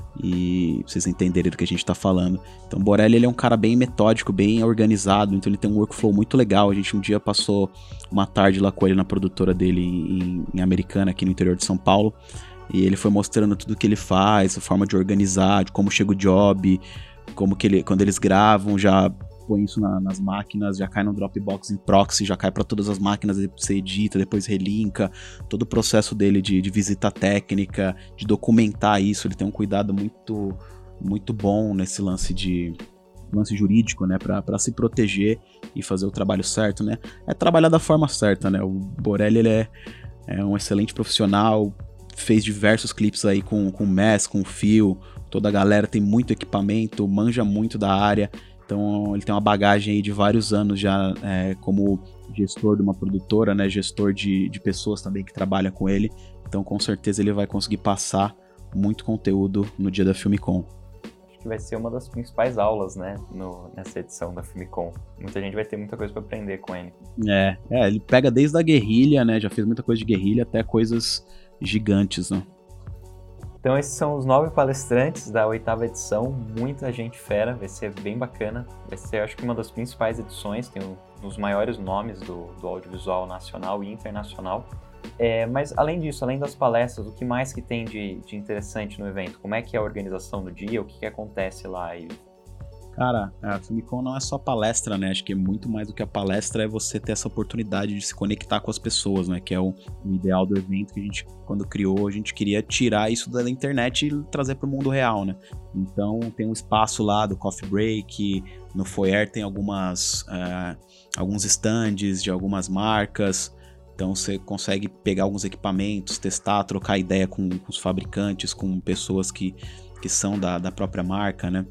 e pra vocês entenderem do que a gente tá falando. Então o Borelli, ele é um cara bem metódico, bem organizado, então ele tem um workflow muito legal. A gente um dia passou uma tarde lá com ele na produtora dele em, em Americana, aqui no interior de São Paulo, e ele foi mostrando tudo que ele faz, a forma de organizar, de como chega o job, como que ele, quando eles gravam, já põe isso na, nas máquinas, já cai no Dropbox em proxy, já cai para todas as máquinas, você edita, depois relinka, todo o processo dele de, de visita técnica, de documentar isso. Ele tem um cuidado muito, muito bom nesse lance de lance jurídico, né, para se proteger e fazer o trabalho certo, né, é trabalhar da forma certa, né. O Borelli, ele é, é um excelente profissional, fez diversos clipes aí com com o Mess, com o Phil, toda a galera tem muito equipamento, manja muito da área. Então ele tem uma bagagem aí de vários anos já é, como gestor de uma produtora, né, gestor de, de pessoas também que trabalham com ele. Então com certeza ele vai conseguir passar muito conteúdo no dia da Filmicon.
Acho que vai ser uma das principais aulas, né, no, nessa edição da Filmicon. Muita gente vai ter muita coisa para aprender com ele.
É, é, ele pega desde a guerrilha, né, já fez muita coisa de guerrilha até coisas gigantes, né.
Então esses são os nove palestrantes da oitava edição, muita gente fera, vai ser bem bacana, vai ser acho que uma das principais edições, tem um dos maiores nomes do, do audiovisual nacional e internacional. É, mas além disso, além das palestras, o que mais que tem de, de interessante no evento? Como é que é a organização do dia, o que, que acontece lá? E...
Cara, a Filmicon não é só palestra, né? Acho que é muito mais do que a palestra, é você ter essa oportunidade de se conectar com as pessoas, né? Que é o, o ideal do evento que a gente, quando criou, a gente queria tirar isso da internet e trazer para o mundo real, né? Então tem um espaço lá do Coffee Break, no foyer tem algumas, uh, alguns stands de algumas marcas, então você consegue pegar alguns equipamentos, testar, trocar ideia com, com os fabricantes, com pessoas que, que são da, da própria marca, né?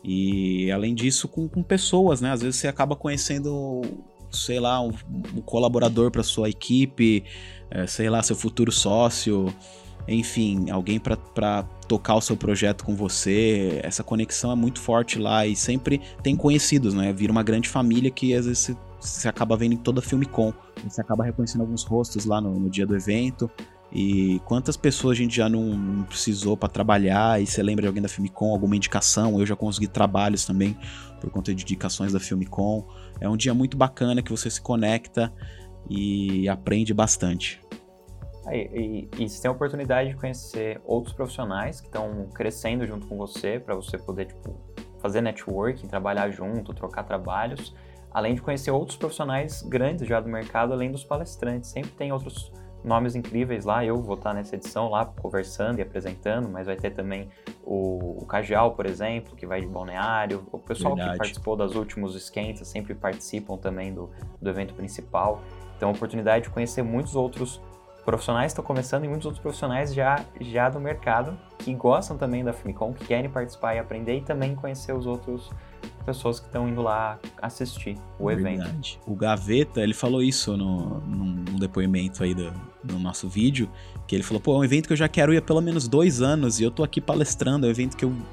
E além disso, com, com pessoas, né? Às vezes você acaba conhecendo, sei lá, um, um colaborador para sua equipe, é, sei lá, seu futuro sócio, enfim, alguém para tocar o seu projeto com você. Essa conexão é muito forte lá e sempre tem conhecidos, né? Vira uma grande família que às vezes você, você acaba vendo em toda a Filmicon. Você acaba reconhecendo alguns rostos lá no, no dia do evento. E quantas pessoas a gente já não, não precisou para trabalhar, e você lembra de alguém da Filmicon, alguma indicação? Eu já consegui trabalhos também por conta de indicações da Filmicon. É um dia muito bacana que você se conecta e aprende bastante.
Aí, e, e você tem a oportunidade de conhecer outros profissionais que estão crescendo junto com você, para você poder tipo, fazer networking, trabalhar junto, trocar trabalhos, além de conhecer outros profissionais grandes já do mercado, além dos palestrantes. Sempre tem outros nomes incríveis lá. Eu vou estar nessa edição lá conversando e apresentando, mas vai ter também o, o Cajal, por exemplo, que vai de Balneário. O pessoal Verdade. que participou das últimos esquentas sempre participam também do, do evento principal. Então a oportunidade de conhecer muitos outros profissionais que estão começando e muitos outros profissionais já, já do mercado que gostam também da Filmicon, que querem participar e aprender e também conhecer os outros pessoas que estão indo lá assistir o evento.
Verdade. O Gaveta, ele falou isso no, num, num depoimento aí do, do nosso vídeo, que ele falou, pô, é um evento que eu já quero ir há pelo menos dois anos e eu tô aqui palestrando, é um evento que eu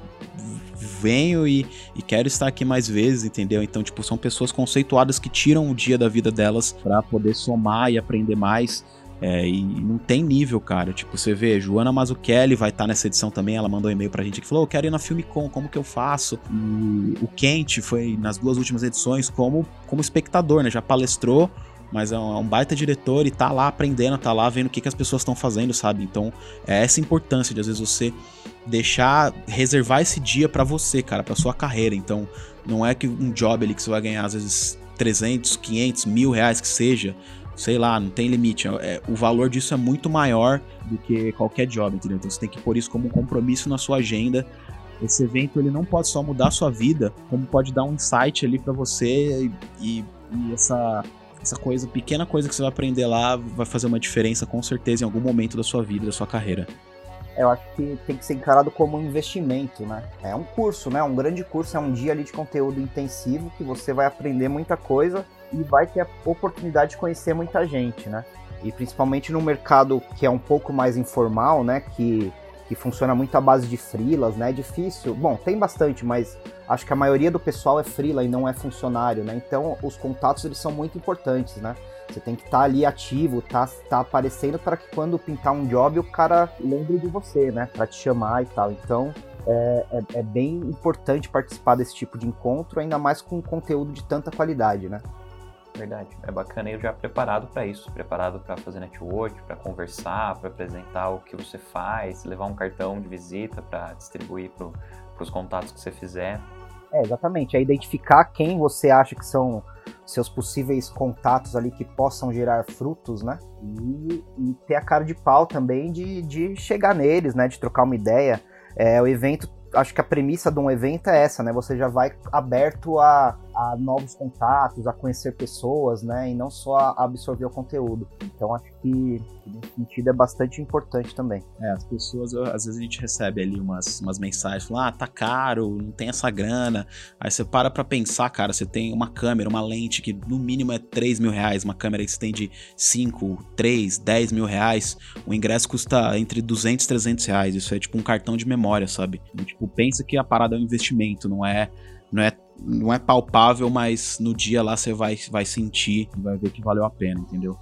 venho e, e quero estar aqui mais vezes, entendeu? Então, tipo, são pessoas conceituadas que tiram o dia da vida delas pra poder somar e aprender mais. É, e não tem nível, cara. Tipo, você vê, Joana Mazzucchelli vai estar tá nessa edição também. Ela mandou um e-mail pra gente que falou: eu quero ir na Filmicon, como que eu faço? E o Kent foi nas duas últimas edições como, como espectador, né? Já palestrou, mas é um, é um baita diretor e tá lá aprendendo, tá lá vendo o que, que as pessoas estão fazendo, sabe? Então, é essa importância de às vezes você deixar, reservar esse dia pra você, cara, pra sua carreira. Então, não é que um job ali que você vai ganhar às vezes trezentos, quinhentos, mil reais que seja. Sei lá, não tem limite. É, o valor disso é muito maior do que qualquer job, entendeu? Então você tem que pôr isso como um compromisso na sua agenda. Esse evento, ele não pode só mudar a sua vida, como pode dar um insight ali pra você e, e essa, essa coisa, pequena coisa que você vai aprender lá vai fazer uma diferença com certeza em algum momento da sua vida, da sua carreira.
Eu acho que tem que ser encarado como um investimento, né? É um curso, né? Um grande curso, é um dia ali de conteúdo intensivo que você vai aprender muita coisa e vai ter a oportunidade de conhecer muita gente, né? E principalmente no mercado que é um pouco mais informal, né? Que, que funciona muito à base de freelas, né? É difícil. Bom, tem bastante, mas acho que a maioria do pessoal é freela e não é funcionário, né? Então os contatos, eles são muito importantes, né? Você tem que estar ali ativo, tá, tá aparecendo para que quando pintar um job o cara lembre de você, né? Para te chamar e tal. Então é, é, é bem importante participar desse tipo de encontro, ainda mais com conteúdo de tanta qualidade, né?
Verdade, é bacana ir já preparado para isso, preparado para fazer network, para conversar, para apresentar o que você faz, levar um cartão de visita para distribuir para os contatos que você fizer.
É, exatamente, é identificar quem você acha que são seus possíveis contatos ali que possam gerar frutos, né? E, e ter a cara de pau também de, de chegar neles, né? De trocar uma ideia. É, o evento, acho que a premissa de um evento é essa, né? Você já vai aberto a, a novos contatos, a conhecer pessoas, né? E não só a absorver o conteúdo. Então acho que nesse sentido é bastante importante também.
É, as pessoas, às vezes a gente recebe ali umas, umas mensagens, falando, ah, tá caro, não tem essa grana. Aí você para pra pensar, cara, você tem uma câmera, uma lente que no mínimo é três mil reais, uma câmera que você tem de cinco, três, dez mil reais, o ingresso custa entre duzentos e trezentos reais, isso é tipo um cartão de memória, sabe? E, tipo, pensa que a parada é um investimento, não é, não é, não é palpável, mas no dia lá você vai, vai sentir, vai ver que valeu a pena, entendeu?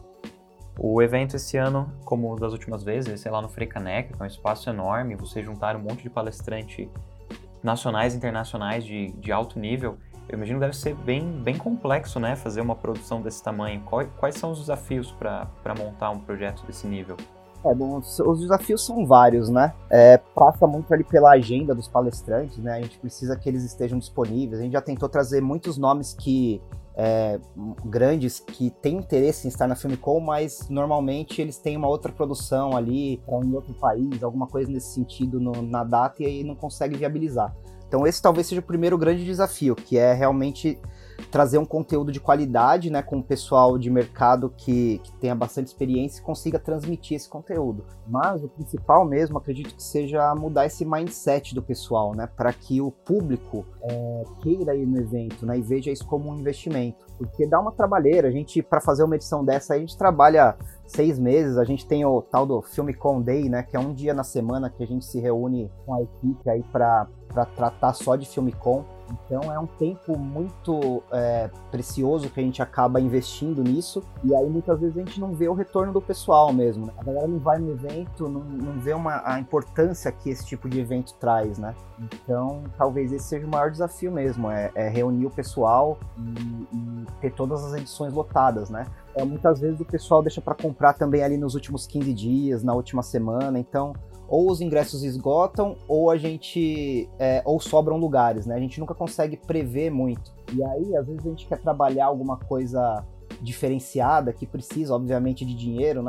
O evento esse ano, como das últimas vezes, sei lá, no Frecaneca, que é um espaço enorme, vocês juntaram um monte de palestrante nacionais e internacionais de, de alto nível. Eu imagino que deve ser bem, bem complexo, né, fazer uma produção desse tamanho. Quais, quais são os desafios para montar um projeto desse nível?
É, bom, os desafios são vários, né? É, passa muito ali pela agenda dos palestrantes, né? A gente precisa que eles estejam disponíveis. A gente já tentou trazer muitos nomes que é, grandes que têm interesse em estar na Filmicon, mas normalmente eles têm uma outra produção ali, ou em outro país, alguma coisa nesse sentido no, na data, e aí não consegue viabilizar. Então esse talvez seja o primeiro grande desafio, que é realmente trazer um conteúdo de qualidade, né, com o pessoal de mercado que, que tenha bastante experiência e consiga transmitir esse conteúdo. Mas o principal mesmo, acredito que seja mudar esse mindset do pessoal, né, para que o público é, queira ir no evento, né, e veja isso como um investimento. Porque dá uma trabalheira, a gente, para fazer uma edição dessa, a gente trabalha seis meses, a gente tem o tal do Filmicon Day, né, que é um dia na semana que a gente se reúne com a equipe aí para para tratar só de Filmicon. Então é um tempo muito é, precioso que a gente acaba investindo nisso, e aí muitas vezes a gente não vê o retorno do pessoal mesmo, né? A galera não vai no evento, não, não vê uma, a importância que esse tipo de evento traz, né? Então talvez esse seja o maior desafio mesmo, é, é reunir o pessoal e, e ter todas as edições lotadas, né? É, muitas vezes o pessoal deixa para comprar também ali nos últimos quinze dias, na última semana, então ou os ingressos esgotam, ou a gente é, ou sobram lugares, né? A gente nunca consegue prever muito. E aí, às vezes, a gente quer trabalhar alguma coisa diferenciada, que precisa, obviamente, de dinheiro, né?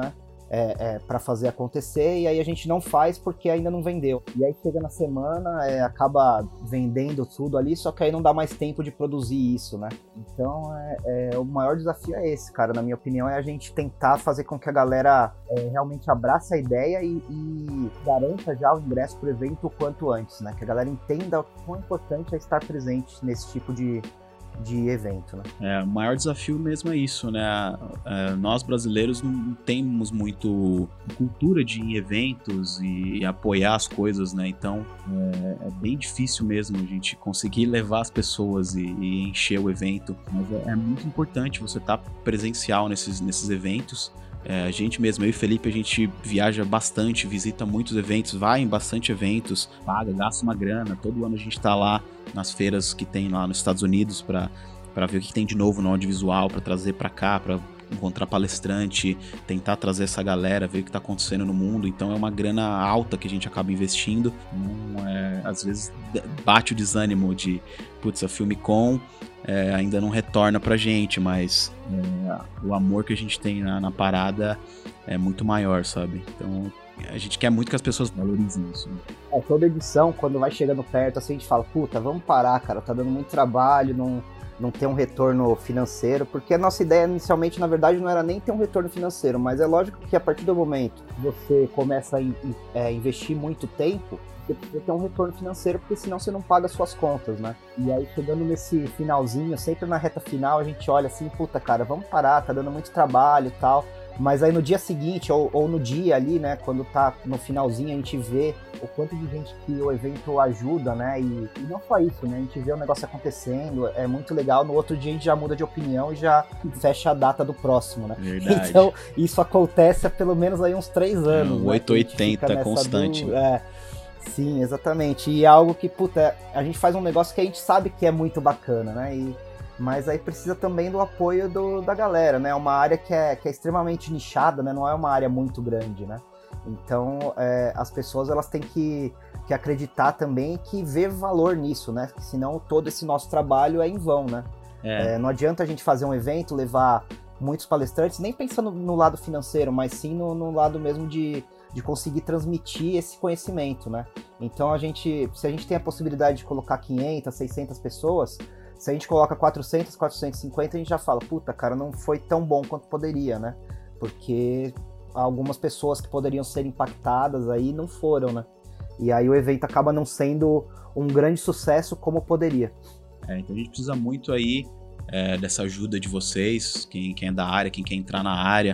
é, é, para fazer acontecer, e aí a gente não faz porque ainda não vendeu. E aí chega na semana, é, acaba vendendo tudo ali, só que aí não dá mais tempo de produzir isso, né? Então, é, é, o maior desafio é esse, cara, na minha opinião, é a gente tentar fazer com que a galera é, realmente abrace a ideia e, e garanta já o ingresso pro evento o quanto antes, né? Que a galera entenda o quão importante é estar presente nesse tipo de de evento, né?
É, o maior desafio mesmo é isso, né? É, nós brasileiros não temos muito cultura de ir em eventos e, e apoiar as coisas, né? Então é, é bem difícil mesmo a gente conseguir levar as pessoas e, e encher o evento. Mas é, é muito importante você estar presencial nesses, nesses eventos. É, a gente mesmo, eu e Felipe, a gente viaja bastante, visita muitos eventos, vai em bastante eventos, paga, gasta uma grana. Todo ano a gente tá lá nas feiras que tem lá nos Estados Unidos para para ver o que tem de novo no audiovisual, para trazer para cá, para encontrar palestrante, tentar trazer essa galera, ver o que tá acontecendo no mundo. Então é uma grana alta que a gente acaba investindo. Então, é, às vezes bate o desânimo de, putz, a Filmicon é, ainda não retorna pra gente, mas é, o amor que a gente tem na, na parada é muito maior, sabe? Então a gente quer muito que as pessoas valorizem isso. Né?
É, toda edição, quando vai chegando perto, assim, a gente fala, puta, vamos parar, cara, tá dando muito trabalho, não, não tem um retorno financeiro, porque a nossa ideia inicialmente, na verdade, não era nem ter um retorno financeiro, mas é lógico que a partir do momento que você começa a in, é, investir muito tempo, você precisa ter um retorno financeiro, porque senão você não paga as suas contas, né? E aí, chegando nesse finalzinho, sempre na reta final, a gente olha assim, puta, cara, vamos parar, tá dando muito trabalho e tal. Mas aí no dia seguinte, ou, ou no dia ali, né, quando tá no finalzinho, a gente vê o quanto de gente que o evento ajuda, né, e, e não só isso, né, a gente vê o negócio acontecendo, é muito legal, no outro dia a gente já muda de opinião e já fecha a data do próximo, né.
Verdade.
Então, isso acontece há pelo menos aí uns três anos.
É, o
né,
oito oitenta constante.
Do, é, sim, exatamente, e é algo que, puta, a gente faz um negócio que a gente sabe que é muito bacana, né, e mas aí precisa também do apoio do, da galera, né? É uma área que é, que é extremamente nichada, né? Não é uma área muito grande, né? Então, é, as pessoas elas têm que, que acreditar também que ver valor nisso, né? Porque senão todo esse nosso trabalho é em vão, né? É. É, não adianta a gente fazer um evento, levar muitos palestrantes, nem pensando no lado financeiro, mas sim no, no lado mesmo de, de conseguir transmitir esse conhecimento, né? Então, a gente, se a gente tem a possibilidade de colocar quinhentas, seiscentas pessoas... Se a gente coloca quatrocentas, quatrocentas e cinquenta, a gente já fala, puta, cara, não foi tão bom quanto poderia, né? Porque algumas pessoas que poderiam ser impactadas aí não foram, né? E aí o evento acaba não sendo um grande sucesso como poderia.
É, então a gente precisa muito aí é, dessa ajuda de vocês, quem, quem é da área, quem quer entrar na área.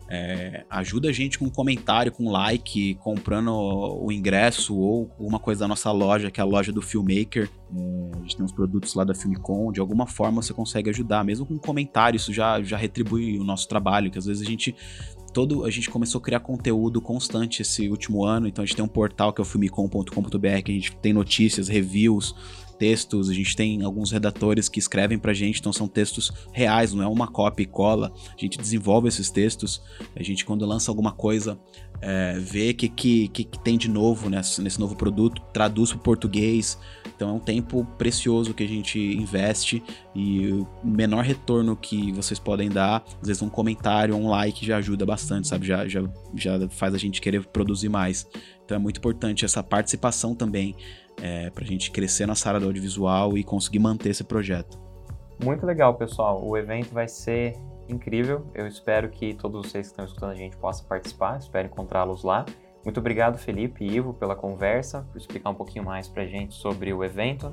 É, ajuda a gente com um comentário, com um like, comprando o ingresso ou uma coisa da nossa loja, que é a loja do Filmmaker. É, a gente tem uns produtos lá da Filmicon, de alguma forma você consegue ajudar, mesmo com um comentário, isso já, já retribui o nosso trabalho, que às vezes a gente, todo, a gente começou a criar conteúdo constante esse último ano, então a gente tem um portal que é o filmicon ponto com ponto b r, que a gente tem notícias, reviews, textos, a gente tem alguns redatores que escrevem pra gente, então são textos reais, não é uma cópia e cola, a gente desenvolve esses textos, a gente quando lança alguma coisa, é, vê o que, que, que tem de novo nesse, nesse novo produto, traduz pro português, então é um tempo precioso que a gente investe e o menor retorno que vocês podem dar, às vezes um comentário, um like já ajuda bastante, sabe, já, já, já faz a gente querer produzir mais, então é muito importante essa participação também, É, pra gente crescer nessa área do audiovisual e conseguir manter esse projeto.
Muito legal, pessoal. O evento vai ser incrível. Eu espero que todos vocês que estão escutando a gente possam participar. Espero encontrá-los lá. Muito obrigado, Felipe e Ivo, pela conversa, por explicar um pouquinho mais pra gente sobre o evento.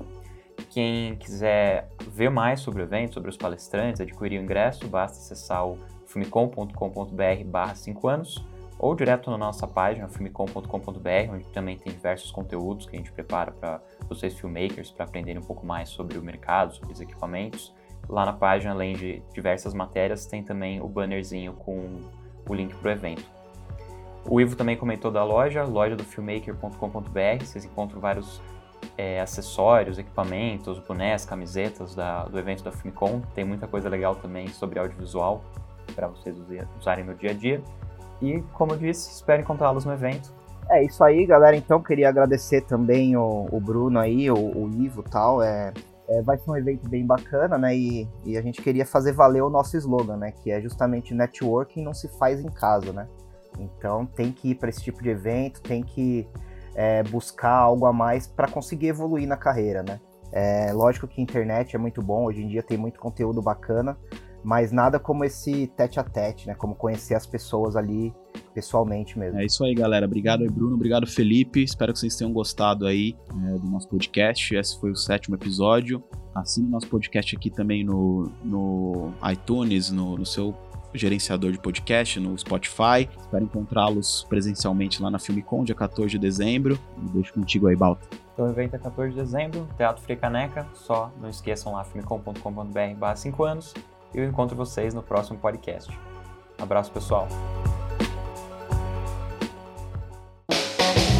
Quem quiser ver mais sobre o evento, sobre os palestrantes, adquirir o ingresso, basta acessar o filmicon ponto com ponto b r barra cinco anos ou direto na nossa página, filmicon ponto com ponto b r, onde também tem diversos conteúdos que a gente prepara para vocês filmmakers, para aprenderem um pouco mais sobre o mercado, sobre os equipamentos. Lá na página, além de diversas matérias, tem também o bannerzinho com o link para o evento. O Ivo também comentou da loja, loja do filmmaker ponto com ponto b r, vocês encontram vários é, acessórios, equipamentos, bonés, camisetas da, do evento da Filmicon. Tem muita coisa legal também sobre audiovisual para vocês usarem no dia a dia. E, como eu disse, espero encontrá-los no evento.
É isso aí, galera. Então, queria agradecer também o, o Bruno aí, o, o Ivo e tal. É, é, vai ser um evento bem bacana, né? E, e a gente queria fazer valer o nosso slogan, né? Que é justamente networking não se faz em casa, né? Então tem que ir para esse tipo de evento, tem que é, buscar algo a mais para conseguir evoluir na carreira, né? É, lógico que a internet é muito bom, hoje em dia tem muito conteúdo bacana, mas nada como esse tete a tete, né? Como conhecer as pessoas ali pessoalmente mesmo.
É isso aí, galera. Obrigado aí, Bruno. Obrigado, Felipe. Espero que vocês tenham gostado aí é, do nosso podcast. Esse foi o sétimo episódio. Assine nosso podcast aqui também no, no iTunes, no, no seu gerenciador de podcast, no Spotify. Espero encontrá-los presencialmente lá na Filmicon, dia quatorze de dezembro. E deixo contigo aí, Balta.
Então, o evento é quatorze de dezembro, Teatro Frei Caneca. Só não esqueçam lá, filmicom ponto com ponto b r barra cinco anos. E eu encontro vocês no próximo podcast. Abraço, pessoal.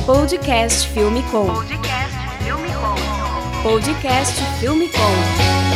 Podcast Filmicom.
Podcast Filmicom.
Podcast Filmicom.